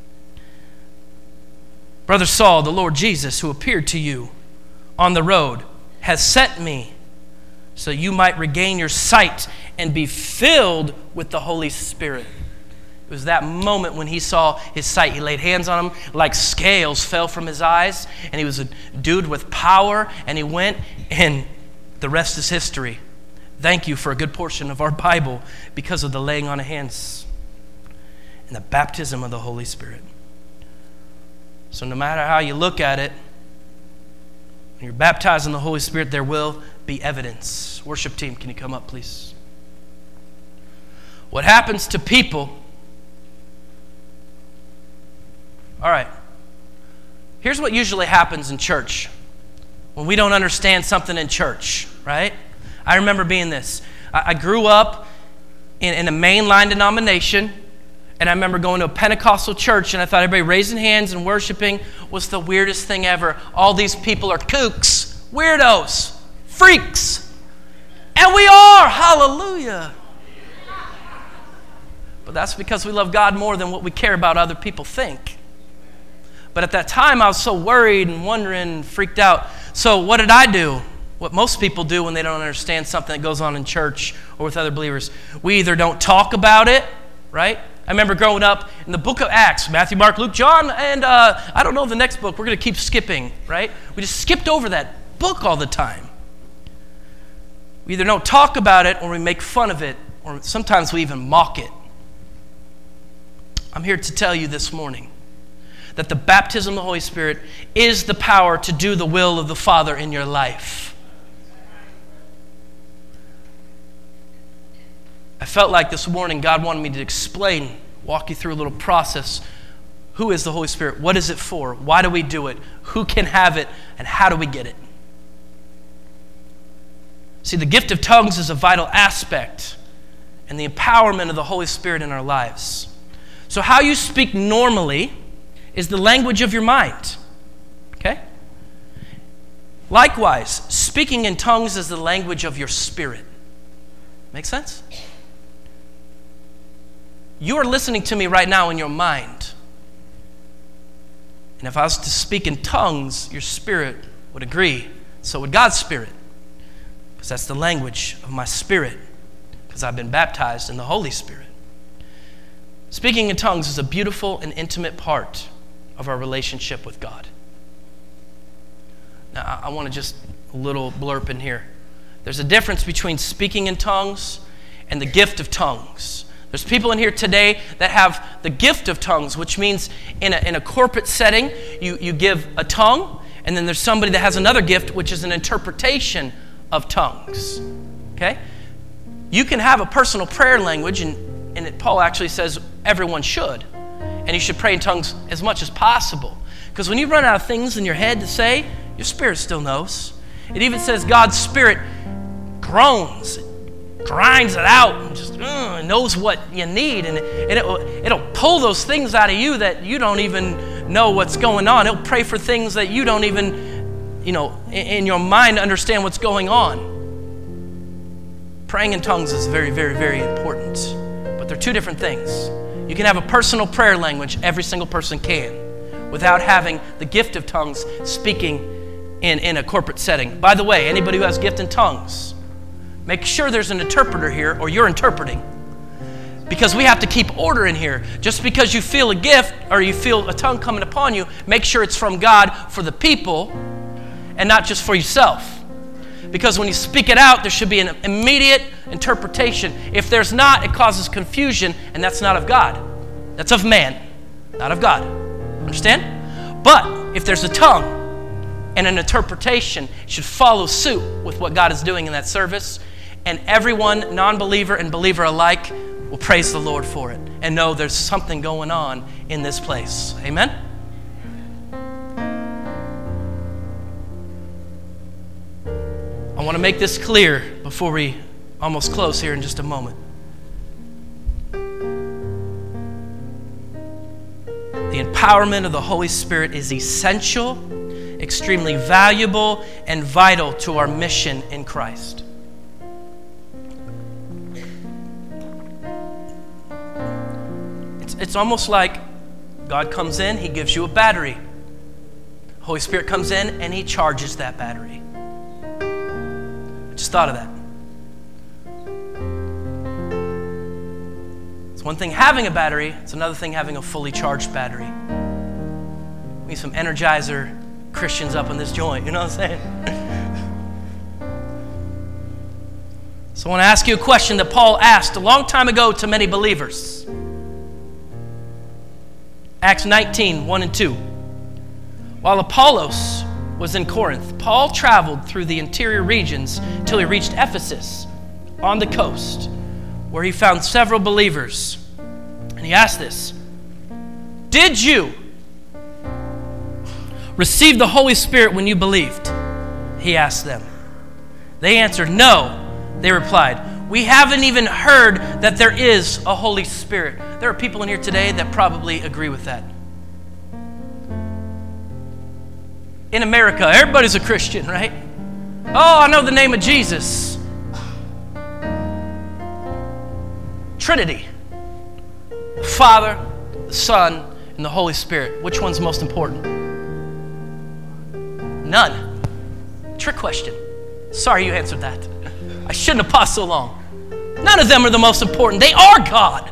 Brother Saul, the Lord Jesus, who appeared to you on the road, has sent me so you might regain your sight and be filled with the Holy Spirit. It was that moment when he saw his sight. He laid hands on him, like scales fell from his eyes, and he was a dude with power, and he went, and the rest is history. Thank you for a good portion of our Bible because of the laying on of hands and the baptism of the Holy Spirit. So no matter how you look at it, when you're baptized in the Holy Spirit, there will be evidence. Worship team, can you come up, please? What happens to people? All right. Here's what usually happens in church when we don't understand something in church, right? I remember being this. I, I grew up in, in a mainline denomination, And I remember going to a Pentecostal church, and I thought everybody raising hands and worshiping was the weirdest thing ever. All these people are kooks, weirdos, freaks. And we are, hallelujah. But that's because we love God more than what we care about other people think. But at that time, I was so worried and wondering and freaked out. So what did I do? What most people do when they don't understand something that goes on in church or with other believers. We either don't talk about it, right? I remember growing up in the book of Acts, Matthew, Mark, Luke, John, and uh, I don't know the next book. We're going to keep skipping, right? We just skipped over that book all the time. We either don't talk about it or we make fun of it, or sometimes we even mock it. I'm here to tell you this morning that the baptism of the Holy Spirit is the power to do the will of the Father in your life. I felt like this morning God wanted me to explain, walk you through a little process. Who is the Holy Spirit? What is it for? Why do we do it? Who can have it? And how do we get it? See, the gift of tongues is a vital aspect and the empowerment of the Holy Spirit in our lives. So how you speak normally is the language of your mind. Okay? Likewise, speaking in tongues is the language of your spirit. Make sense? You are listening to me right now in your mind. And if I was to speak in tongues, your spirit would agree. So would God's Spirit. Because that's the language of my spirit. Because I've been baptized in the Holy Spirit. Speaking in tongues is a beautiful and intimate part of our relationship with God. Now, I want to just a little blurb in here. There's a difference between speaking in tongues and the gift of tongues. There's people in here today that have the gift of tongues, which means in a, in a corporate setting, you, you give a tongue, and then there's somebody that has another gift, which is an interpretation of tongues. Okay? You can have a personal prayer language, and, and it, Paul actually says everyone should. And you should pray in tongues as much as possible. Because when you run out of things in your head to say, your spirit still knows. It even says God's Spirit groans, grinds it out, and just uh, knows what you need. And, it, and it'll, it'll pull those things out of you that you don't even know what's going on. It'll pray for things that you don't even, you know, in, in your mind understand what's going on. Praying in tongues is very, very, very important. But they're two different things. You can have a personal prayer language, every single person can, without having the gift of tongues speaking in, in a corporate setting. By the way, anybody who has gift in tongues, make sure there's an interpreter here or you're interpreting. Because we have to keep order in here. Just because you feel a gift or you feel a tongue coming upon you, make sure it's from God for the people and not just for yourself. Because when you speak it out, there should be an immediate interpretation. If there's not, it causes confusion, and that's not of God. That's of man, not of God. Understand? But if there's a tongue and an interpretation, it should follow suit with what God is doing in that service, and everyone, non-believer and believer alike, will praise the Lord for it and know there's something going on in this place. Amen? I want to make this clear before we almost close here in just a moment. The empowerment of the Holy Spirit is essential, extremely valuable, and vital to our mission in Christ. It's, it's almost like God comes in, He gives you a battery. Holy Spirit comes in and He charges that battery. Just thought of that. It's one thing having a battery, it's another thing having a fully charged battery. We need some Energizer Christians up in this joint, you know what I'm saying? So I want to ask you a question that Paul asked a long time ago to many believers. Acts nineteen, one and two. While Apollos was in Corinth, Paul traveled through the interior regions until he reached Ephesus on the coast, where he found several believers. And he asked this, "Did you receive the Holy Spirit when you believed?" He asked them. They answered, "No." They replied, We haven't even heard that there is a Holy Spirit. There are people in here today that probably agree with that. In America, everybody's a Christian, right? Oh, I know the name of Jesus. Trinity. The Father, the Son, and the Holy Spirit. Which one's most important? None. Trick question. Sorry you answered that. I shouldn't have paused so long. None of them are the most important. They are God.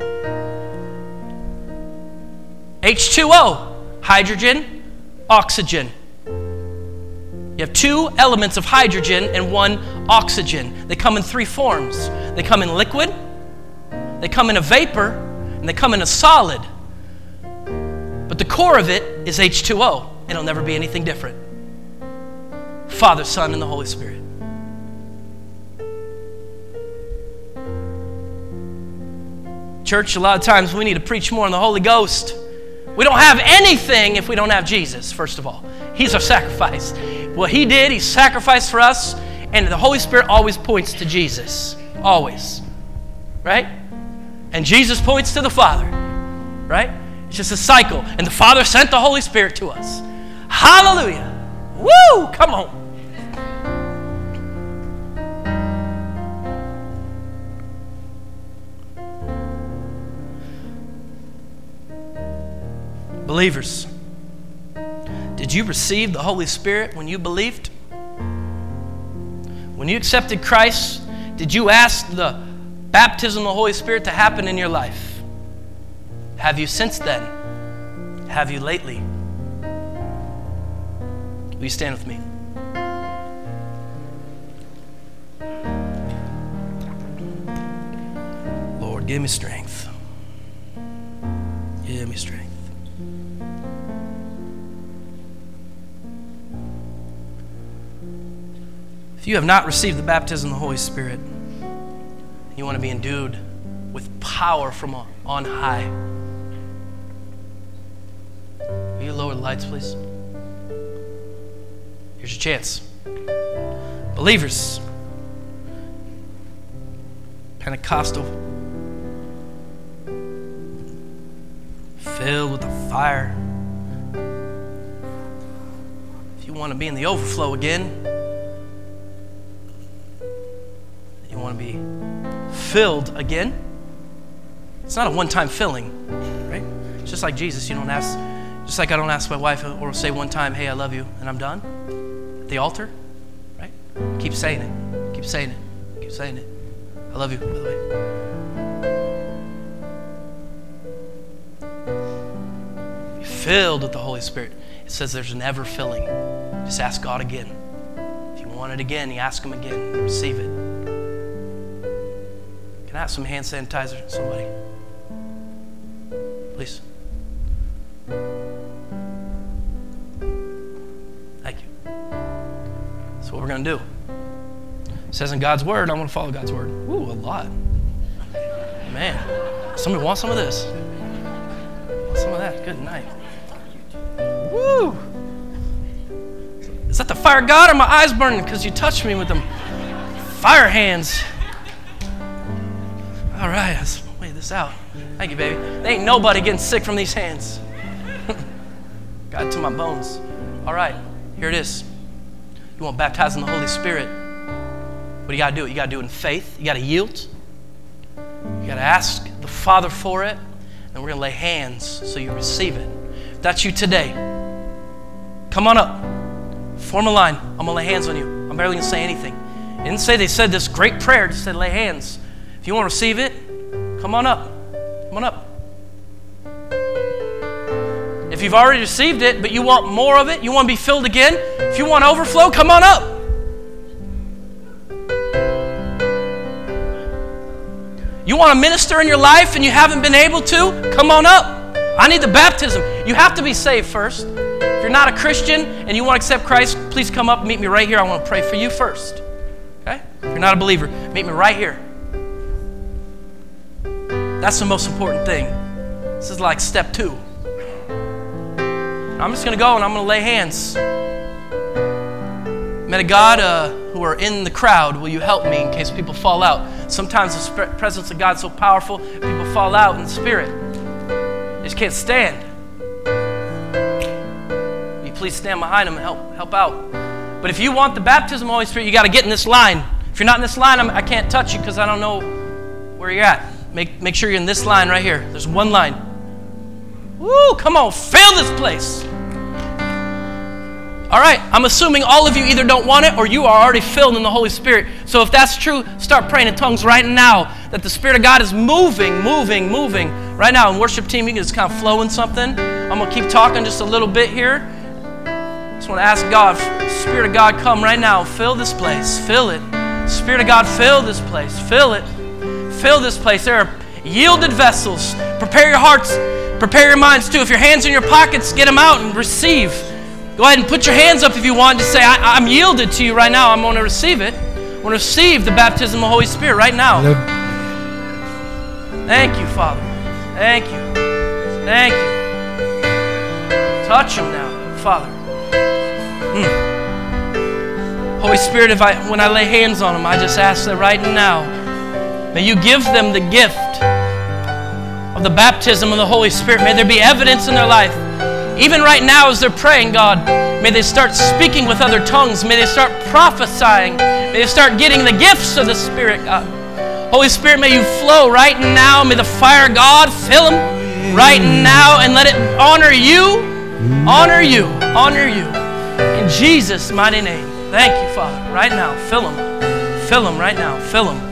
H two O, hydrogen, oxygen. You have two elements of hydrogen and one oxygen. They come in three forms. They come in liquid, they come in a vapor, and they come in a solid. But the core of it is H two O. It'll never be anything different. Father, Son, and the Holy Spirit. Church, a lot of times we need to preach more on the Holy Ghost. We don't have anything if we don't have Jesus, first of all. He's our sacrifice. What he did, he sacrificed for us, and the Holy Spirit always points to Jesus. Always. Right? And Jesus points to the Father. Right? It's just a cycle. And the Father sent the Holy Spirit to us. Hallelujah. Woo! Come on. Believers, did you receive the Holy Spirit when you believed? When you accepted Christ, did you ask the baptism of the Holy Spirit to happen in your life? Have you since then? Have you lately? Will you stand with me? Lord, give me strength. Give me strength. If you have not received the baptism of the Holy Spirit, you want to be endued with power from on high. Will you lower the lights, please? Here's your chance. Believers, Pentecostal, filled with the fire. If you want to be in the overflow again, you want to be filled again. It's not a one-time filling, right? It's just like Jesus. You don't ask, just like I don't ask my wife or say one time, hey, I love you, and I'm done. At the altar, right? Keep saying it. Keep saying it. Keep saying it. I love you, by the way. Be filled with the Holy Spirit. It says there's an ever filling. Just ask God again. If you want it again, you ask him again and receive it. Can I have some hand sanitizer, somebody? Please. Thank you. That's what we're going to do. It says in God's Word, I want to follow God's Word. Ooh, a lot. Man, somebody want some of this? Want some of that? Good night. Woo! Is that the fire of God or my eyes burning because you touched me with them fire hands? All right, let's wait this out. Thank you, baby. There ain't nobody getting sick from these hands. Got it to my bones. All right, here it is. You want baptized in the Holy Spirit. What do you got to do? You got to do it in faith. You got to yield. You got to ask the Father for it. And we're going to lay hands so you receive it. If that's you today, come on up. Form a line. I'm going to lay hands on you. I'm barely going to say anything. It didn't say they said this great prayer. It just said lay hands. If you want to receive it, come on up. Come on up. If you've already received it, but you want more of it, you want to be filled again, if you want overflow, come on up. You want to minister in your life and you haven't been able to, come on up. I need the baptism. You have to be saved first. If you're not a Christian and you want to accept Christ, please come up and meet me right here. I want to pray for you first. Okay? If you're not a believer, meet me right here. That's the most important thing. This is like step two. I'm just going to go and I'm going to lay hands. Men of God uh, who are in the crowd, will you help me in case people fall out? Sometimes the sp- presence of God is so powerful, people fall out in the Spirit. They just can't stand. Will you please stand behind them and help, help out? But if you want the baptism of the Holy Spirit, you got to get in this line. If you're not in this line, I'm, I can't touch you because I don't know where you're at. Make, make sure you're in this line right here. There's one line. Woo, come on, fill this place. All right, I'm assuming all of you either don't want it or you are already filled in the Holy Spirit. So if that's true, start praying in tongues right now that the Spirit of God is moving, moving, moving. Right now, in worship team, you can just kind of flow in something. I'm going to keep talking just a little bit here. Just want to ask God, Spirit of God, come right now. Fill this place. Fill it. Spirit of God, fill this place. Fill it. Fill this place. There are yielded vessels. Prepare your hearts. Prepare your minds too. If your hands in your pockets, get them out and receive. Go ahead and put your hands up if you want. Just say, I, I'm yielded to you right now. I'm going to receive it. I want to receive the baptism of the Holy Spirit right now. Thank you, Father. Thank you. Thank you. Touch them now, Father. Mm. Holy Spirit, if I, when I lay hands on them, I just ask that right now, may you give them the gift of the baptism of the Holy Spirit. May there be evidence in their life. Even right now as they're praying, God, may they start speaking with other tongues. May they start prophesying. May they start getting the gifts of the Spirit, God. Holy Spirit, may you flow right now. May the fire of God fill them right now and let it honor you, honor you, honor you. In Jesus' mighty name. Thank you, Father. Right now, fill them. Fill them right now. Fill them.